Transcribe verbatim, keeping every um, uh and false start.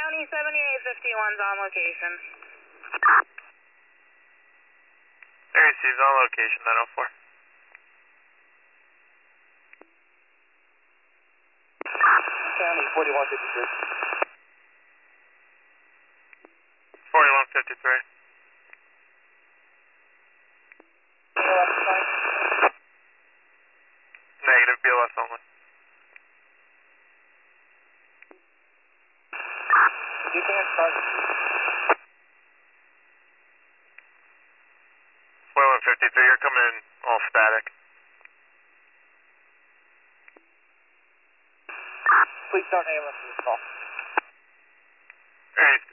County seventy-eight fifty-one's on location. Area Steve's on location, nine oh four. County forty-one fifty-three. forty-one fifty-three. Negative, B L S only. You can't start. forty-one fifty-three, you're coming in all static. Please start A L S for this call. Area